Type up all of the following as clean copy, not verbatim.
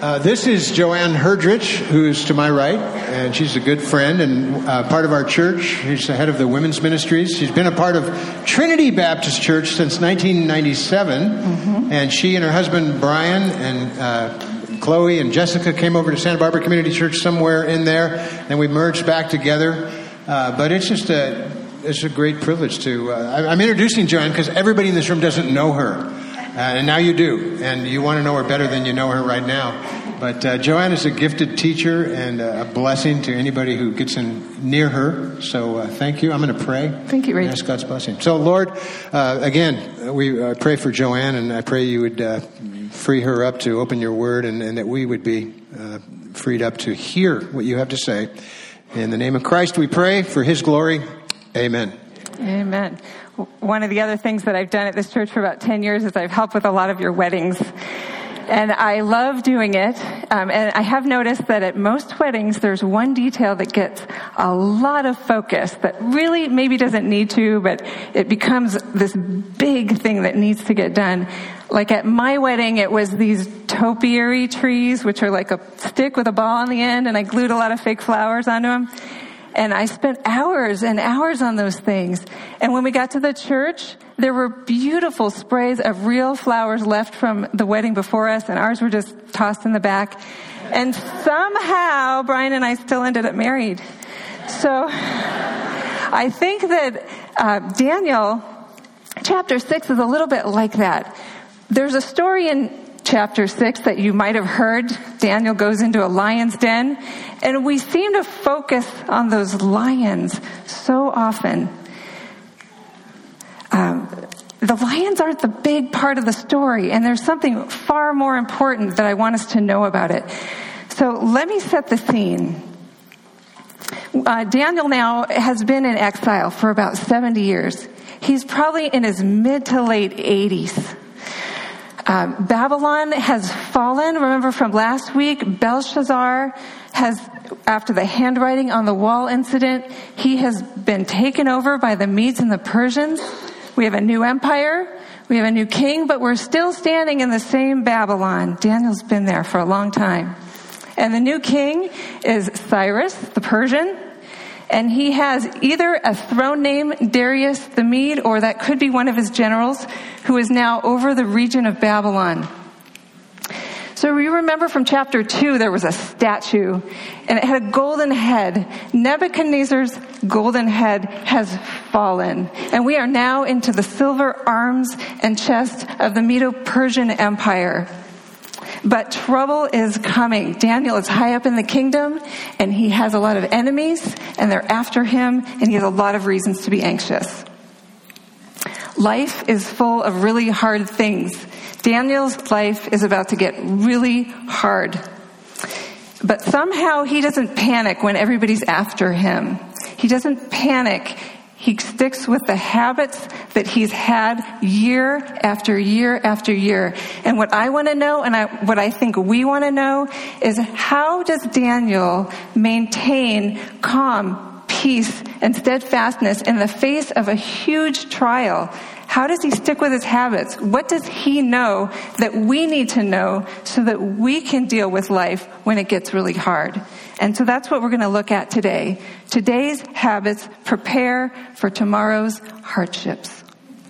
This is Joanne Herdrich, who's to my right, and she's a good friend and part of our church. She's the head of the women's ministries. She's been a part of Trinity Baptist Church since 1997, and she and her husband Brian and Chloe and Jessica came over to Santa Barbara Community Church somewhere in there, and we merged back together. But it's just it's a great privilege to... I'm introducing Joanne because everybody in this room doesn't know her. And now you do, and you want to know her better than you know her right now. But Joanne is a gifted teacher and a blessing to anybody who gets in near her. So thank you. I'm going to pray. Thank you, Ray. Ask God's blessing. So Lord, again, we pray for Joanne, and I pray you would free her up to open your word, and that we would be freed up to hear what you have to say. In the name of Christ we pray for his glory. Amen. Amen. One of the other things that I've done at this church for about 10 years is I've helped with a lot of your weddings. And I love doing it. And I have noticed that at most weddings, there's one detail that gets a lot of focus that really maybe doesn't need to, but it becomes this big thing that needs to get done. Like at my wedding, it was these topiary trees, which are like a stick with a ball on the end, and I glued a lot of fake flowers onto them. And I spent hours and hours on those things. And when we got to the church, there were beautiful sprays of real flowers left from the wedding before us, and ours were just tossed in the back. And somehow, Brian and I still ended up married. So I think that Daniel chapter 6 is a little bit like that. There's a story in chapter 6 that you might have heard. Daniel goes into a lion's den, and we seem to focus on those lions so often. The lions aren't the big part of the story, and there's something far more important that I want us to know about it. So let me set the scene. Daniel now has been in exile for about 70 years. He's probably in his mid to late 80s. Babylon has fallen. Remember from last week, Belshazzar has, after the handwriting on the wall incident, he has been taken over by the Medes and the Persians. We have a new empire. We have a new king, but we're still standing in the same Babylon. Daniel's been there for a long time. And the new king is Cyrus, the Persian. And he has either a throne name, Darius the Mede, or that could be one of his generals, who is now over the region of Babylon. So you remember from chapter 2, there was a statue, and it had a golden head. Nebuchadnezzar's golden head has fallen, and we are now into the silver arms and chest of the Medo-Persian Empire. But trouble is coming. Daniel is high up in the kingdom, and he has a lot of enemies, and they're after him, and he has a lot of reasons to be anxious. Life is full of really hard things. Daniel's life is about to get really hard. But somehow he doesn't panic when everybody's after him. He doesn't panic. He sticks with the habits that he's had year after year after year. And what I want to know, and what I think we want to know, is how does Daniel maintain calm, peace, and steadfastness in the face of a huge trial? How does he stick with his habits? What does he know that we need to know so that we can deal with life when it gets really hard? And so that's what we're going to look at today. Today's habits prepare for tomorrow's hardships.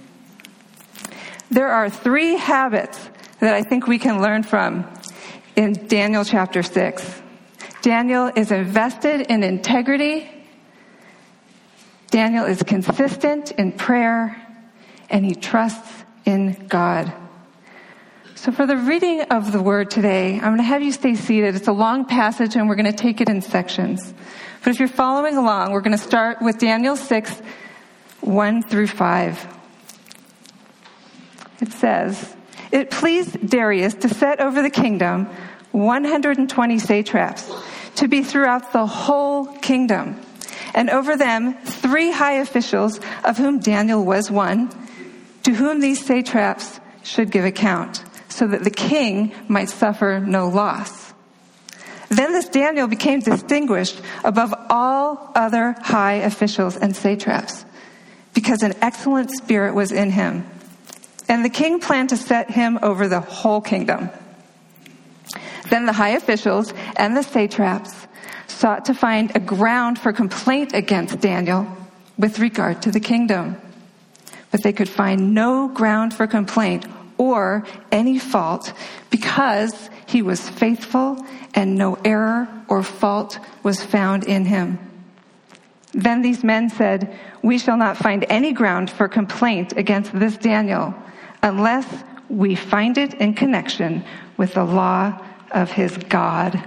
There are 3 habits that I think we can learn from in Daniel chapter 6. Daniel is invested in integrity. Daniel is consistent in prayer. And he trusts in God. So for the reading of the word today, I'm going to have you stay seated. It's a long passage, and we're going to take it in sections. But if you're following along, we're going to start with Daniel 6, 1 through 5. It says, "It pleased Darius to set over the kingdom 120 satraps, to be throughout the whole kingdom, and over them 3 high officials, of whom Daniel was one, to whom these satraps should give account, so that the king might suffer no loss. Then this Daniel became distinguished above all other high officials and satraps, because an excellent spirit was in him. And the king planned to set him over the whole kingdom. Then the high officials and the satraps sought to find a ground for complaint against Daniel with regard to the kingdom. But they could find no ground for complaint or any fault because he was faithful and no error or fault was found in him. Then these men said, "We shall not find any ground for complaint against this Daniel unless we find it in connection with the law of his God."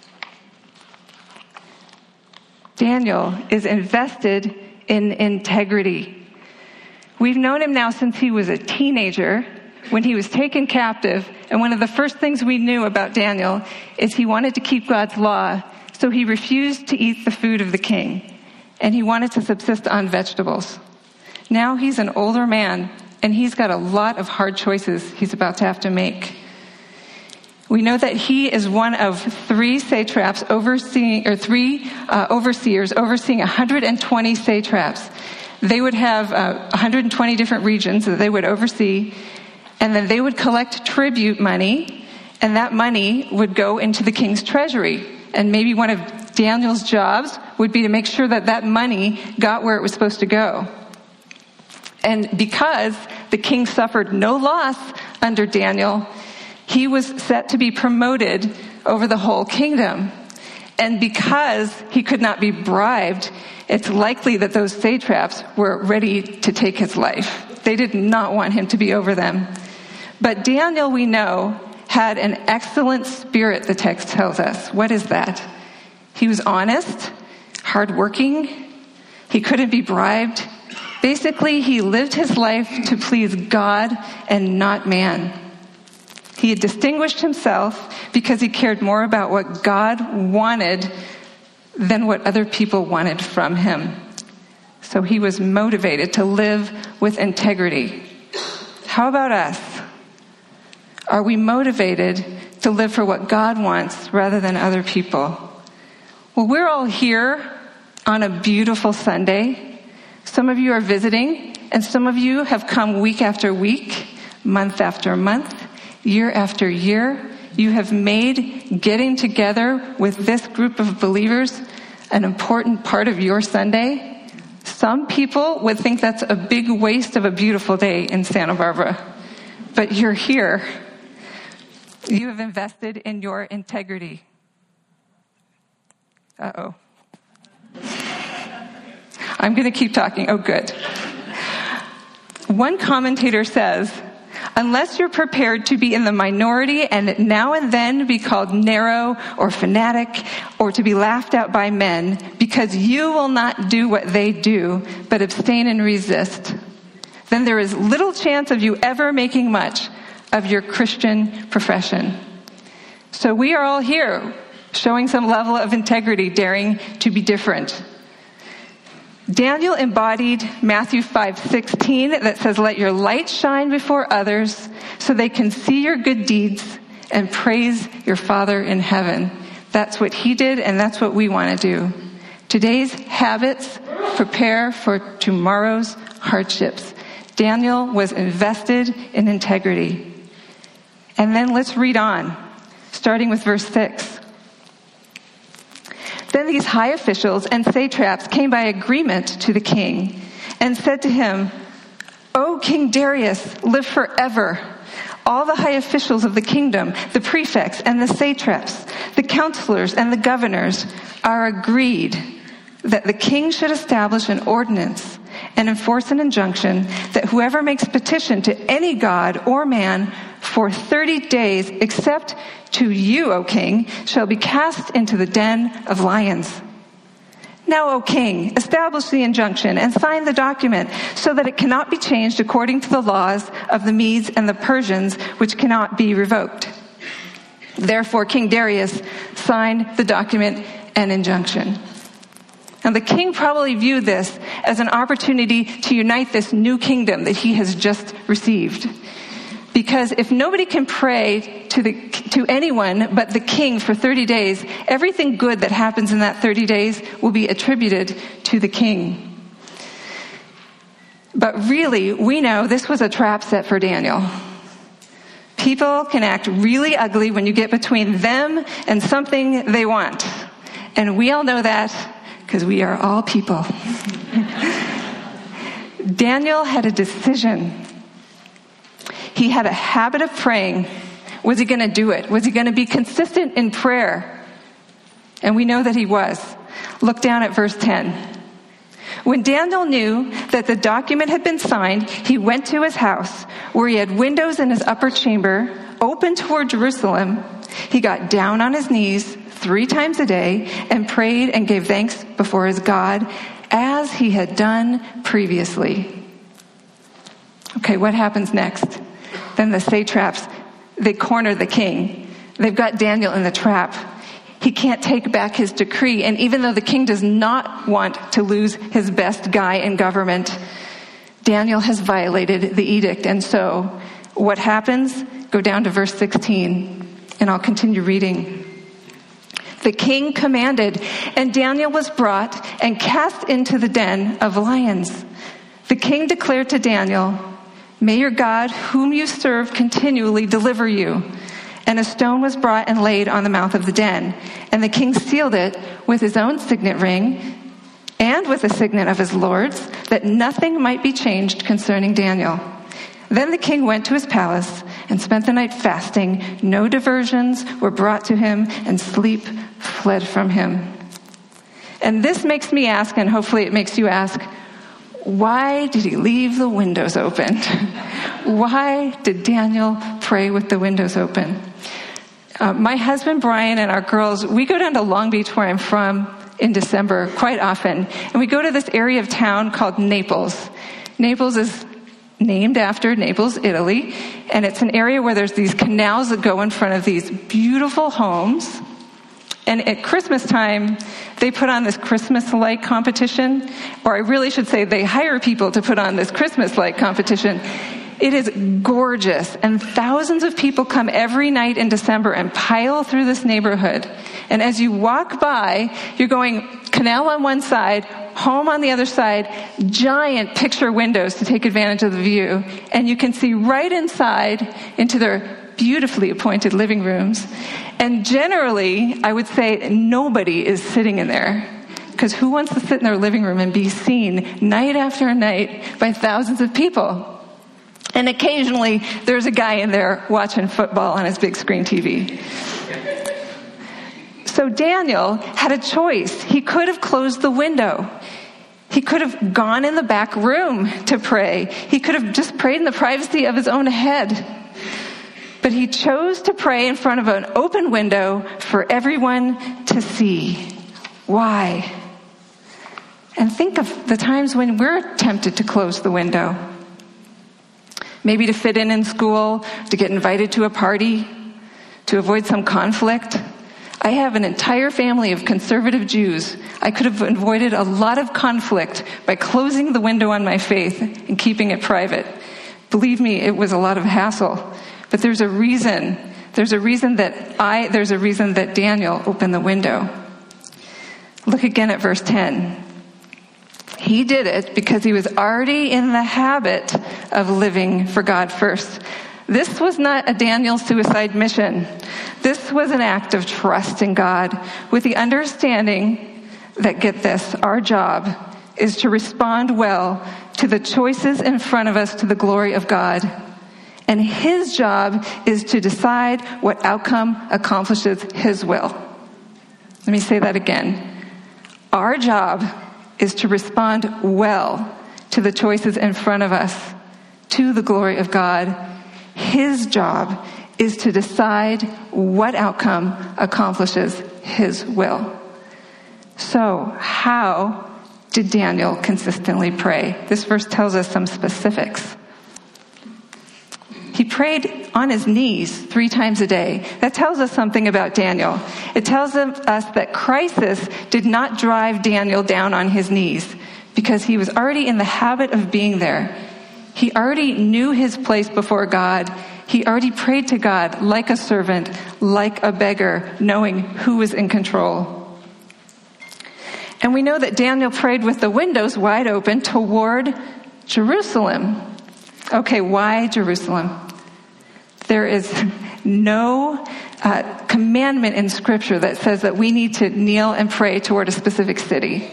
Daniel is invested in integrity. We've known him now since he was a teenager when he was taken captive, and one of the first things we knew about Daniel is he wanted to keep God's law, so he refused to eat the food of the king, and he wanted to subsist on vegetables. Now he's an older man, and he's got a lot of hard choices he's about to have to make. We know that he is one of three satraps overseers overseeing 120 satraps. They would have 120 different regions that they would oversee, and then they would collect tribute money, and that money would go into the king's treasury. And maybe one of Daniel's jobs would be to make sure that that money got where it was supposed to go. And because the king suffered no loss under Daniel, he was set to be promoted over the whole kingdom. And because he could not be bribed, it's likely that those satraps were ready to take his life. They did not want him to be over them. But Daniel, we know, had an excellent spirit, the text tells us. What is that? He was honest, hardworking. He couldn't be bribed. Basically, he lived his life to please God and not man. He had distinguished himself because he cared more about what God wanted than what other people wanted from him. So he was motivated to live with integrity. How about us? Are we motivated to live for what God wants rather than other people? Well, we're all here on a beautiful Sunday. Some of you are visiting, and some of you have come week after week, month after month, year after year. You have made getting together with this group of believers an important part of your Sunday. Some people would think that's a big waste of a beautiful day in Santa Barbara. But you're here. You have invested in your integrity. Uh-oh. I'm going to keep talking. Oh, good. One commentator says, unless you're prepared to be in the minority and now and then be called narrow or fanatic or to be laughed at by men because you will not do what they do but abstain and resist, then there is little chance of you ever making much of your Christian profession. So we are all here showing some level of integrity, daring to be different. Daniel embodied Matthew 5:16 that says, "Let your light shine before others so they can see your good deeds and praise your Father in heaven." That's what he did, and that's what we want to do. Today's habits prepare for tomorrow's hardships. Daniel was invested in integrity. And then let's read on, starting with verse 6. Then these high officials and satraps came by agreement to the king and said to him, "O King Darius, live forever. All the high officials of the kingdom, the prefects and the satraps, the counselors and the governors are agreed that the king should establish an ordinance and enforce an injunction that whoever makes petition to any god or man for 30 days, except to you, O king, shall be cast into the den of lions. Now, O king, establish the injunction and sign the document so that it cannot be changed according to the laws of the Medes and the Persians, which cannot be revoked." Therefore, King Darius signed the document and injunction. Now, the king probably viewed this as an opportunity to unite this new kingdom that he has just received. Because if nobody can pray to anyone but the king for 30 days, everything good that happens in that 30 days will be attributed to the king. But really, we know this was a trap set for Daniel. People can act really ugly when you get between them and something they want. And we all know that because we are all people. Daniel had a decision. He had a habit of praying. Was he going to do it? Was he going to be consistent in prayer? And we know that he was. Look down at verse 10. When Daniel knew that the document had been signed, he went to his house, where he had windows in his upper chamber, open toward Jerusalem. He got down on his knees 3 times a day and prayed and gave thanks before his God, as he had done previously. Okay, what happens next? Then the satraps, they corner the king. They've got Daniel in the trap. He can't take back his decree, and even though the king does not want to lose his best guy in government, Daniel has violated the edict. And so what happens? Go down to verse 16, and I'll continue reading. The king commanded, and Daniel was brought and cast into the den of lions. The king declared to Daniel, "May your God, whom you serve, continually deliver you." And a stone was brought and laid on the mouth of the den. And the king sealed it with his own signet ring and with the signet of his lords, that nothing might be changed concerning Daniel. Then the king went to his palace and spent the night fasting. No diversions were brought to him, and sleep fled from him. And this makes me ask, and hopefully it makes you ask, why did he leave the windows open? Why did Daniel pray with the windows open? My husband Brian and our girls, we go down to Long Beach, where I'm from, in December quite often. And we go to this area of town called Naples. Naples is named after Naples, Italy. And it's an area where there's these canals that go in front of these beautiful homes. And at Christmas time, they put on this Christmas light competition, or I really should say they hire people to put on this Christmas light competition. It is gorgeous, and thousands of people come every night in December and pile through this neighborhood. And as you walk by, you're going canal on one side, home on the other side, giant picture windows to take advantage of the view, and you can see right inside into their beautifully appointed living rooms. And generally, I would say nobody is sitting in there, because who wants to sit in their living room and be seen night after night by thousands of people? And occasionally, there's a guy in there watching football on his big screen TV. So Daniel had a choice. He could have closed the window. He could have gone in the back room to pray. He could have just prayed in the privacy of his own head. But he chose to pray in front of an open window for everyone to see. Why? And think of the times when we're tempted to close the window. Maybe to fit in school, to get invited to a party, to avoid some conflict. I have an entire family of conservative Jews. I could have avoided a lot of conflict by closing the window on my faith and keeping it private. Believe me, it was a lot of hassle. But there's a reason. There's a reason that Daniel opened the window. Look again at verse 10. He did it because he was already in the habit of living for God first. This was not a Daniel suicide mission. This was an act of trust in God, with the understanding that, get this, our job is to respond well to the choices in front of us to the glory of God. And his job is to decide what outcome accomplishes his will. Let me say that again. Our job is to respond well to the choices in front of us to the glory of God. His job is to decide what outcome accomplishes his will. So, how did Daniel consistently pray? This verse tells us some specifics. He prayed on his knees 3 times a day. That tells us something about Daniel. It tells us that crisis did not drive Daniel down on his knees, because he was already in the habit of being there. He already knew his place before God. He already prayed to God like a servant, like a beggar, knowing who was in control. And we know that Daniel prayed with the windows wide open toward Jerusalem. Okay, why Jerusalem? There is no commandment in Scripture that says that we need to kneel and pray toward a specific city.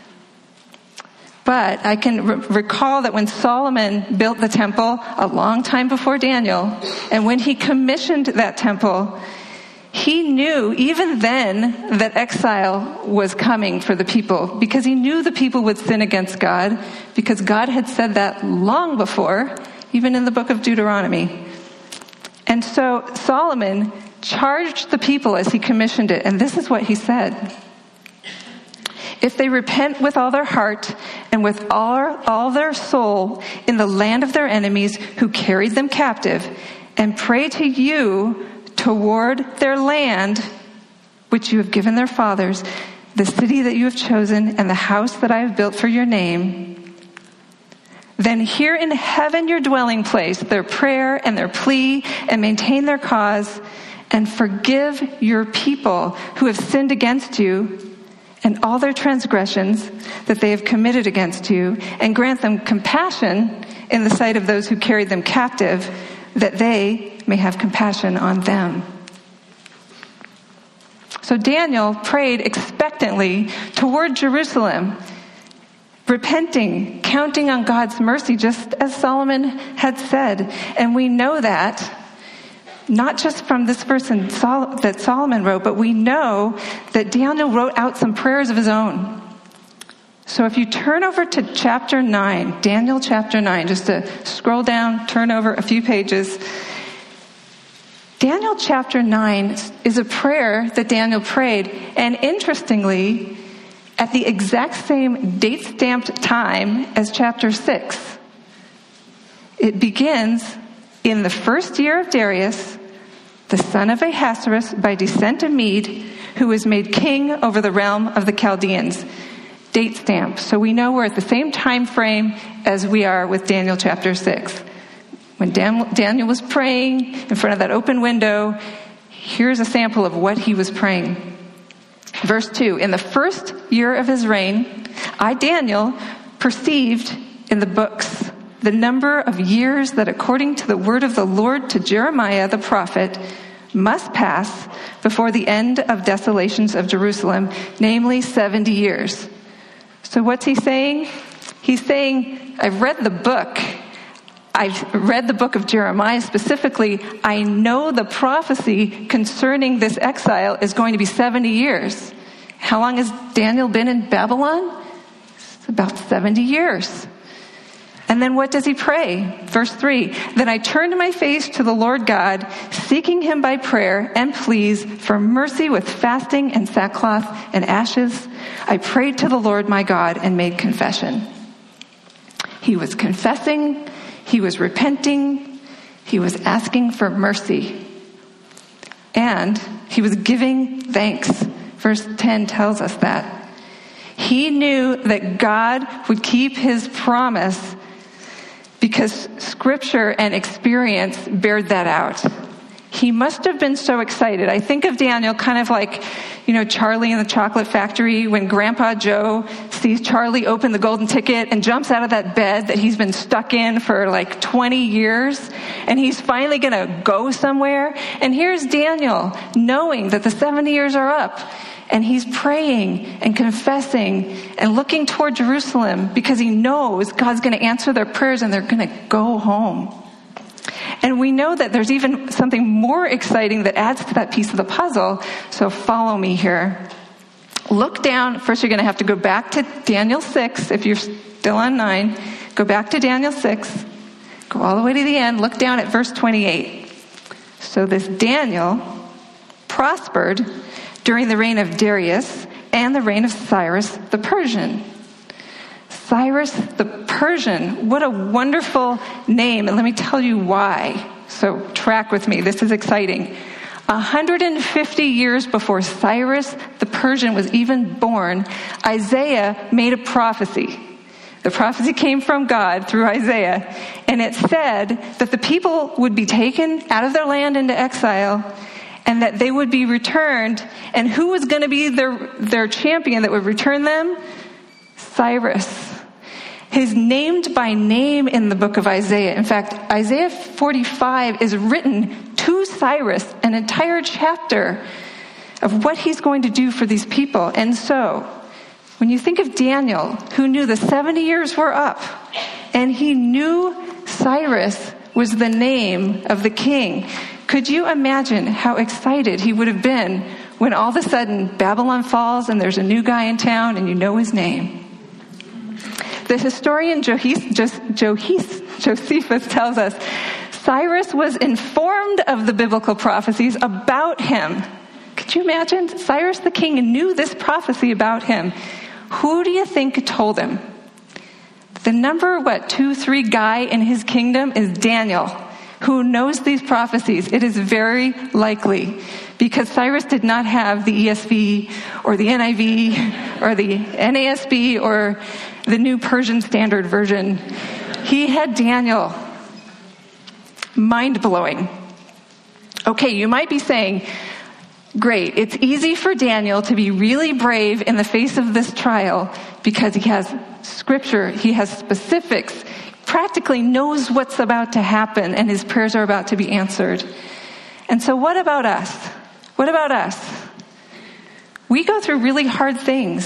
But I can recall that when Solomon built the temple a long time before Daniel, and when he commissioned that temple, he knew even then that exile was coming for the people, because he knew the people would sin against God, because God had said that long before, even in the book of Deuteronomy. And so Solomon charged the people as he commissioned it, and this is what he said. If they repent with all their heart and with all their soul in the land of their enemies who carried them captive, and pray to you toward their land, which you have given their fathers, the city that you have chosen, and the house that I have built for your name, then hear in heaven your dwelling place, their prayer and their plea, and maintain their cause, and forgive your people who have sinned against you, and all their transgressions that they have committed against you, and grant them compassion in the sight of those who carried them captive, that they may have compassion on them. So Daniel prayed expectantly toward Jerusalem, repenting, counting on God's mercy, just as Solomon had said. And we know that not just from this verse that Solomon wrote, but we know that Daniel wrote out some prayers of his own. So if you turn over to chapter 9, Daniel chapter 9, just to scroll down, turn over a few pages. Daniel chapter 9 is a prayer that Daniel prayed, and interestingly, at the exact same date-stamped time as chapter 6. It begins in the first year of Darius, the son of Ahasuerus, by descent a Mede, who was made king over the realm of the Chaldeans. Date stamp. So we know we're at the same time frame as we are with Daniel chapter 6. When Daniel was praying in front of that open window, here's a sample of what he was praying. Verse 2, in the first year of his reign, I, Daniel, perceived in the books the number of years that according to the word of the Lord to Jeremiah the prophet must pass before the end of desolations of Jerusalem, namely 70 years. So what's he saying? He's saying, I've read the book. I've read the book of Jeremiah specifically. I know the prophecy concerning this exile is going to be 70 years. How long has Daniel been in Babylon? It's about 70 years. And then what does he pray? Verse 3, then I turned my face to the Lord God, seeking him by prayer and pleas for mercy with fasting and sackcloth and ashes. I prayed to the Lord my God and made confession. He was confessing, he was repenting, he was asking for mercy, and he was giving thanks. Verse 10 tells us that. He knew that God would keep his promise because Scripture and experience bared that out. He must have been so excited. I think of Daniel kind of like, Charlie in the Chocolate Factory when Grandpa Joe sees Charlie open the golden ticket and jumps out of that bed that he's been stuck in for like 20 years, and he's finally going to go somewhere. And here's Daniel knowing that the 70 years are up. And he's praying and confessing and looking toward Jerusalem because he knows God's going to answer their prayers and they're going to go home. And we know that there's even something more exciting that adds to that piece of the puzzle. So follow me here. Look down. First, you're going to have to go back to Daniel 6. If you're still on 9, go back to Daniel 6. Go all the way to the end. Look down at verse 28. So this Daniel prospered during the reign of Darius and the reign of Cyrus the Persian. Cyrus the Persian, what a wonderful name, and let me tell you why. So track with me, this is exciting. 150 years before Cyrus the Persian was even born, Isaiah made a prophecy. The prophecy came from God through Isaiah, and it said that the people would be taken out of their land into exile, and that they would be returned. And who was going to be their champion that would return them? Cyrus. He's named by name in the book of Isaiah. In fact, Isaiah 45 is written to Cyrus an entire chapter of what he's going to do for these people. And so, when you think of Daniel, who knew the 70 years were up, and he knew Cyrus was the name of the king, could you imagine how excited he would have been when all of a sudden Babylon falls and there's a new guy in town and you know his name? The historian Josephus tells us Cyrus was informed of the biblical prophecies about him. Could you imagine? Cyrus the king knew this prophecy about him. Who do you think told him? The number, 2, 3 guy in his kingdom is Daniel, who knows these prophecies. It is very likely, because Cyrus did not have the ESV or the NIV or the NASB or the New Persian Standard Version. He had Daniel. Mind-blowing. Okay, you might be saying, great, it's easy for Daniel to be really brave in the face of this trial because he has scripture, he has specifics, practically knows what's about to happen, and his prayers are about to be answered. And so what about us? What about us? We go through really hard things.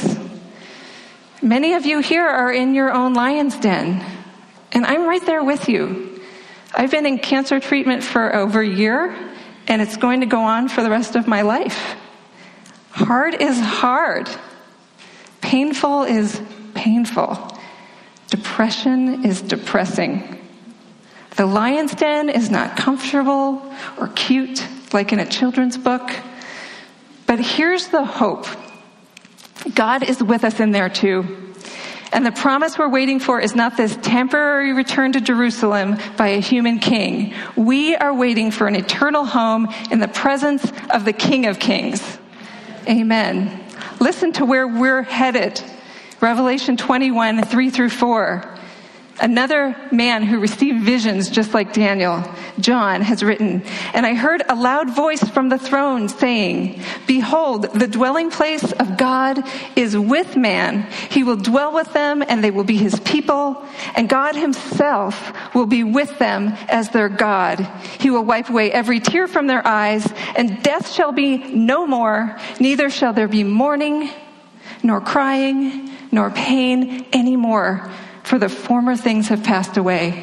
Many of you here are in your own lion's den, and I'm right there with you. I've been in cancer treatment for over a year, and it's going to go on for the rest of my life. Hard is hard. Painful is painful. Depression is depressing. The lion's den is not comfortable or cute like in a children's book. But here's the hope. God is with us in there too. And the promise we're waiting for is not this temporary return to Jerusalem by a human king. We are waiting for an eternal home in the presence of the King of Kings. Amen. Listen to where we're headed. Revelation 21, 3-4. Another man who received visions just like Daniel, John, has written, "And I heard a loud voice from the throne saying, 'Behold, the dwelling place of God is with man. He will dwell with them, and they will be his people. And God himself will be with them as their God. He will wipe away every tear from their eyes, and death shall be no more. Neither shall there be mourning, nor crying, nor pain anymore. For the former things have passed away.'"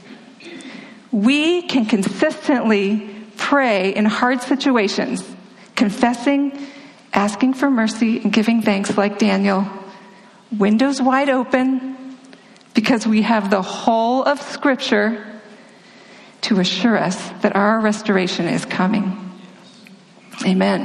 We can consistently pray in hard situations, confessing, asking for mercy, and giving thanks like Daniel. Windows wide open, because we have the whole of Scripture to assure us that our restoration is coming. Amen.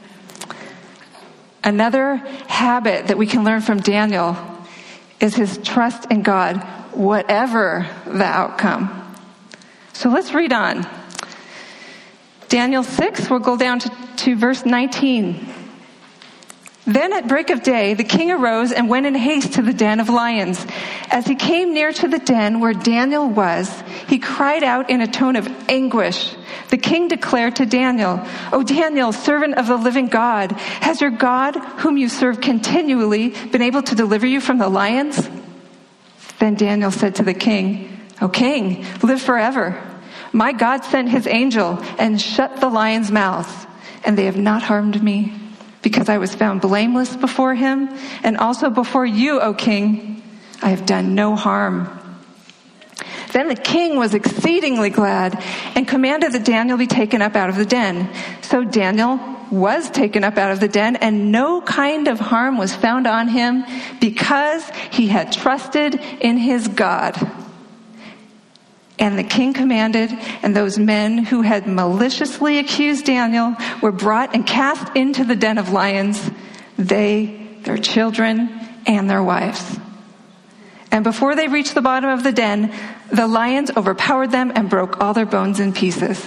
Another habit that we can learn from Daniel is his trust in God, whatever the outcome. So let's read on. Daniel 6, we'll go down to verse 19. "Then at break of day, the king arose and went in haste to the den of lions. As he came near to the den where Daniel was, he cried out in a tone of anguish. The king declared to Daniel, 'O Daniel, servant of the living God, has your God, whom you serve continually, been able to deliver you from the lions?' Then Daniel said to the king, 'O king, live forever. My God sent his angel and shut the lions' mouths, and they have not harmed me, because I was found blameless before him, and also before you, O king. I have done no harm.' Then the king was exceedingly glad and commanded that Daniel be taken up out of the den. So Daniel was taken up out of the den, and no kind of harm was found on him, because he had trusted in his God. And the king commanded, and those men who had maliciously accused Daniel were brought and cast into the den of lions, they, their children, and their wives. And before they reached the bottom of the den, the lions overpowered them and broke all their bones in pieces."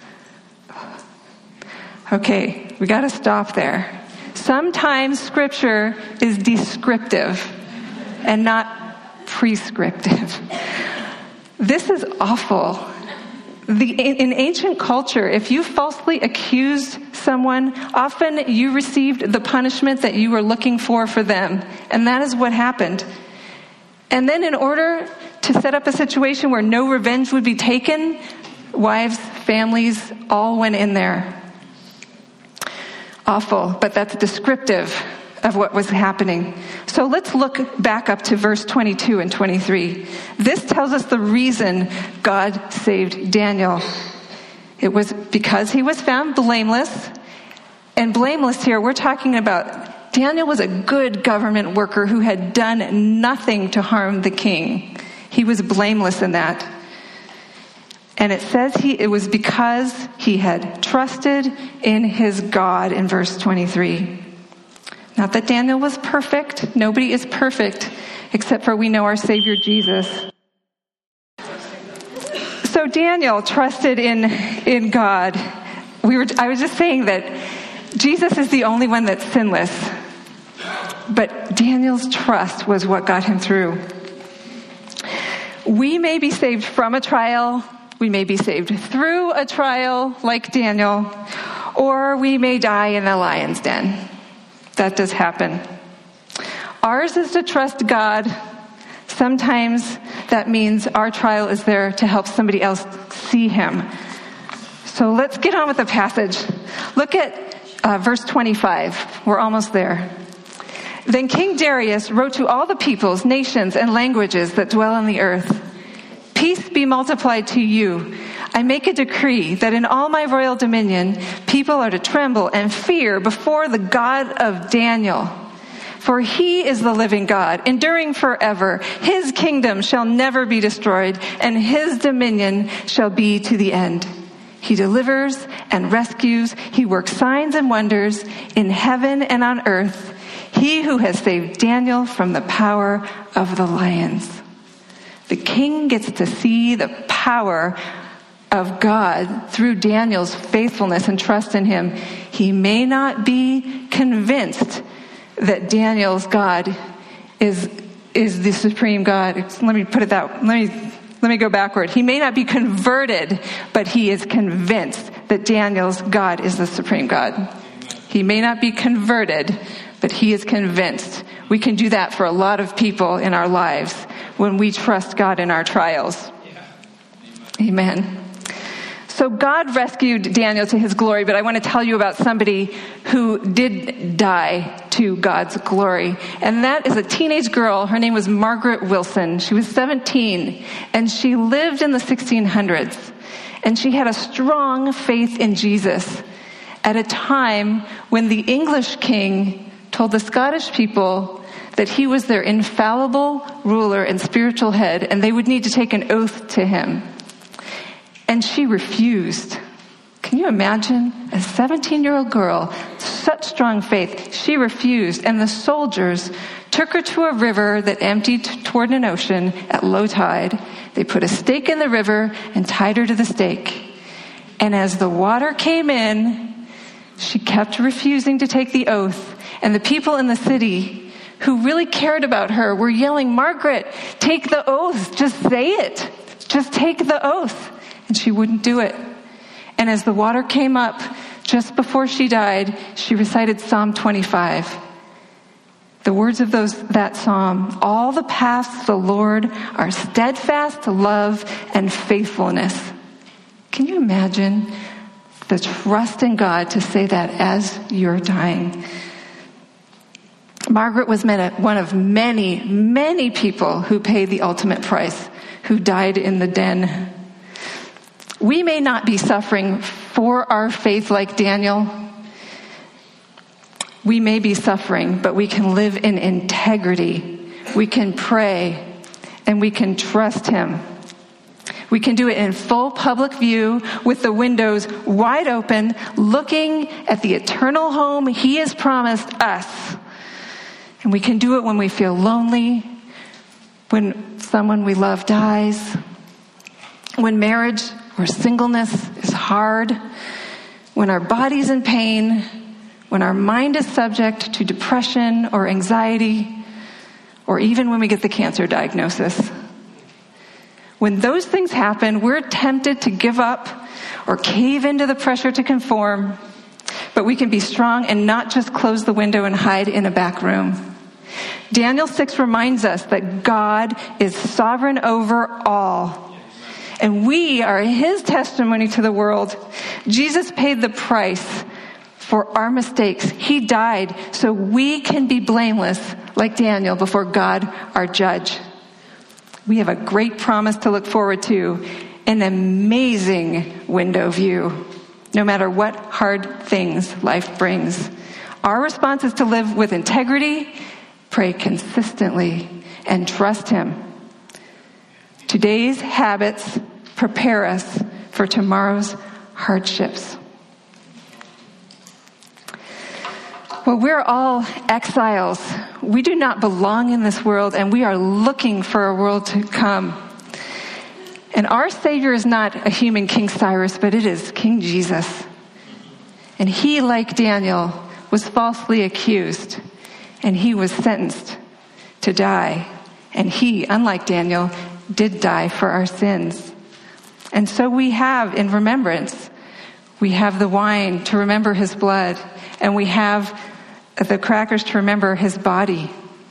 Okay, we got to stop there. Sometimes Scripture is descriptive and not prescriptive. This is awful. In ancient culture, if you falsely accused someone, often you received the punishment that you were looking for them. And that is what happened. And then in order to set up a situation where no revenge would be taken, wives families all went in there. Awful, but that's descriptive of what was happening. So let's look back up to verse 22 and 23. This tells us the reason God saved Daniel. It was because he was found blameless. And blameless here, we're talking about Daniel was a good government worker who had done nothing to harm the king. He was blameless in that. And it says it was because he had trusted in his God in verse 23. Not that Daniel was perfect. Nobody is perfect except for we know our Savior Jesus. So Daniel trusted in God. I was just saying that Jesus is the only one that's sinless. But Daniel's trust was what got him through. We may be saved from a trial. We may be saved through a trial like Daniel. Or we may die in a lion's den. That does happen. Ours is to trust God. Sometimes that means our trial is there to help somebody else see him. So let's get on with the passage. Look at verse 25. We're almost there. Then King Darius wrote to all the peoples, nations, and languages that dwell on the earth. Peace be multiplied to you. I make a decree that in all my royal dominion, people are to tremble and fear before the God of Daniel. For he is the living God, enduring forever. His kingdom shall never be destroyed, and his dominion shall be to the end. He delivers and rescues. He works signs and wonders in heaven and on earth. He who has saved Daniel from the power of the lions. The king gets to see the power of God through Daniel's faithfulness and trust in him. He may not be convinced that Daniel's God is the supreme God. Let me put it that way. Let me go backward. He may not be converted, but he is convinced that Daniel's God is the supreme God. He may not be converted, but he is convinced. We can do that for a lot of people in our lives when we trust God in our trials. Amen. So God rescued Daniel to his glory, but I want to tell you about somebody who did die to God's glory. And that is a teenage girl. Her name was Margaret Wilson. She was 17, and she lived in the 1600s. And she had a strong faith in Jesus at a time when the English king told the Scottish people that he was their infallible ruler and spiritual head, and they would need to take an oath to him. And she refused. Can you imagine? A 17-year-old girl, such strong faith. She refused. And the soldiers took her to a river that emptied toward an ocean at low tide. They put a stake in the river and tied her to the stake. And as the water came in, she kept refusing to take the oath. And the people in the city who really cared about her were yelling, "Margaret, take the oath. Just say it. Just take the oath." And she wouldn't do it. And as the water came up, just before she died, she recited Psalm 25. The words of that psalm, "All the paths of the Lord are steadfast love and faithfulness." Can you imagine the trust in God to say that as you're dying? Margaret was one of many, many people who paid the ultimate price, who died in the den. We may not be suffering for our faith like Daniel. We may be suffering, but we can live in integrity. We can pray, and we can trust him. We can do it in full public view with the windows wide open, looking at the eternal home he has promised us. And we can do it when we feel lonely, when someone we love dies, when marriage or singleness is hard, when our body's in pain, when our mind is subject to depression or anxiety, or even when we get the cancer diagnosis. When those things happen, we're tempted to give up or cave into the pressure to conform, but we can be strong and not just close the window and hide in a back room. Daniel 6 reminds us that God is sovereign over all. And we are his testimony to the world. Jesus paid the price for our mistakes. He died so we can be blameless like Daniel before God, our judge. We have a great promise to look forward to, an amazing window view, no matter what hard things life brings. Our response is to live with integrity, pray consistently, and trust him. Today's habits prepare us for tomorrow's hardships. Well, we're all exiles. We do not belong in this world, and we are looking for a world to come. And our Savior is not a human King Cyrus, but it is King Jesus. And he, like Daniel, was falsely accused, and he was sentenced to die. And he, unlike Daniel, did die for our sins. And so we have, in remembrance, we have the wine to remember his blood, and we have the crackers to remember his body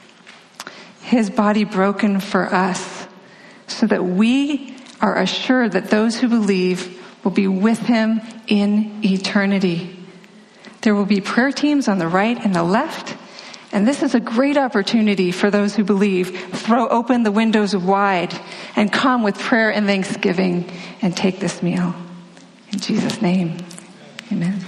broken for us, so that we are assured that those who believe will be with him in eternity. There will be prayer teams on the right and the left, and this is a great opportunity for those who believe. Throw open the windows wide and come with prayer and thanksgiving and take this meal. In Jesus' name, amen.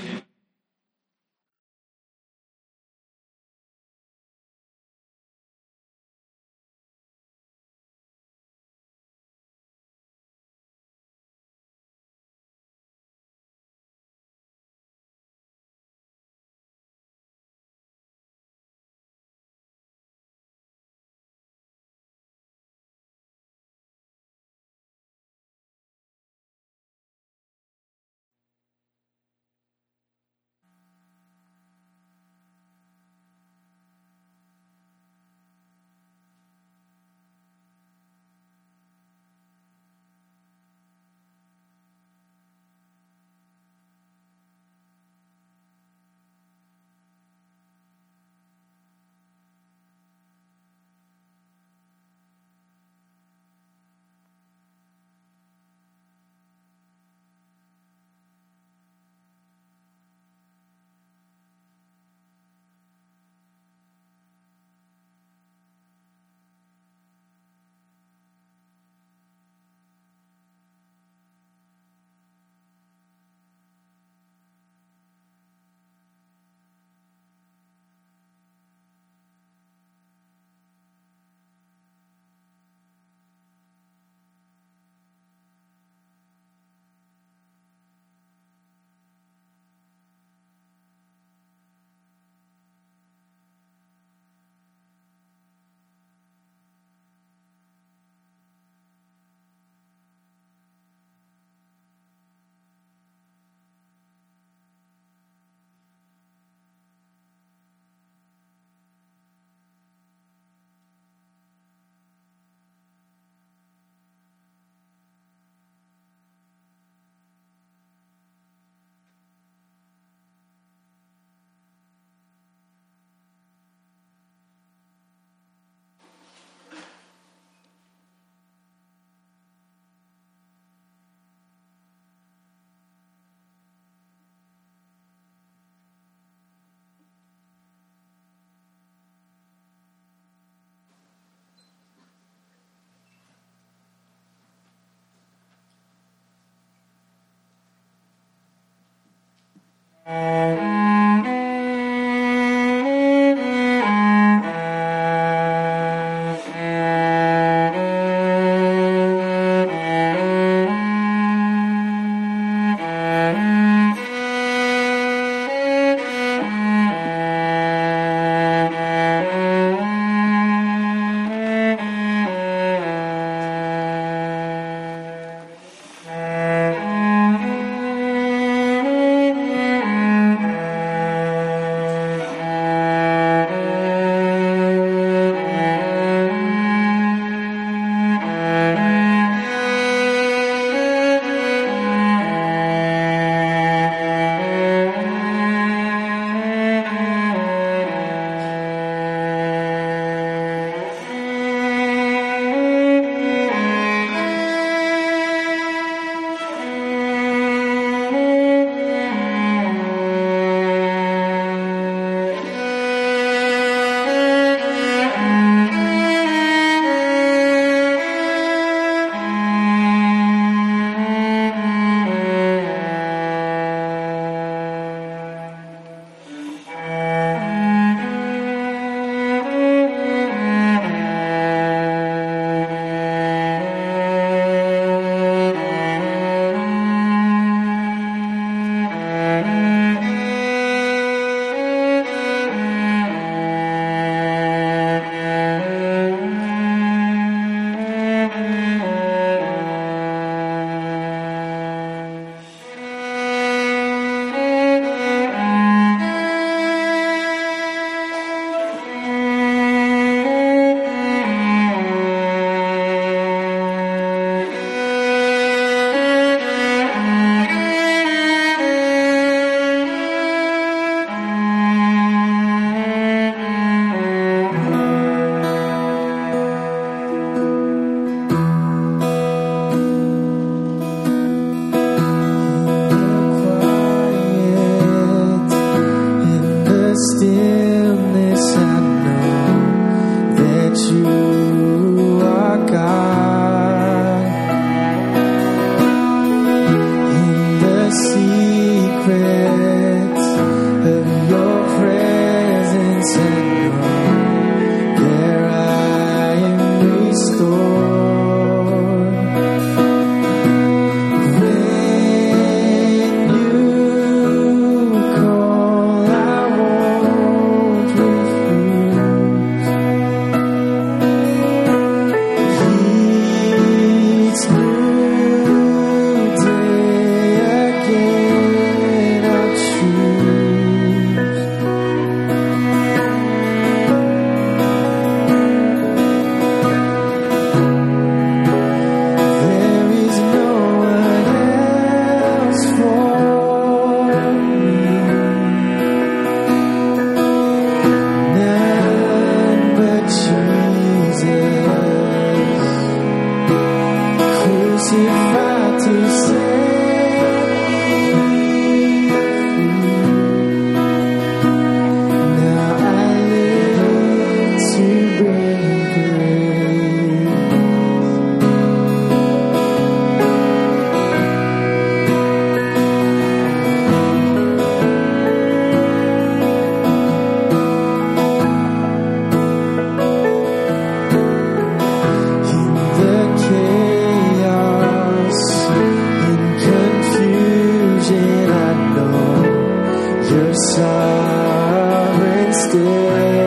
stillness I know that you are God. In the secret of your presence I know there I am restored. When you call I won't refuse. Each new day again I'll choose. There is no one else for me, none but Jesus, crucified to set me free. Now I live to bring praise. In the chaos, in confusion, I know you're sovereign still.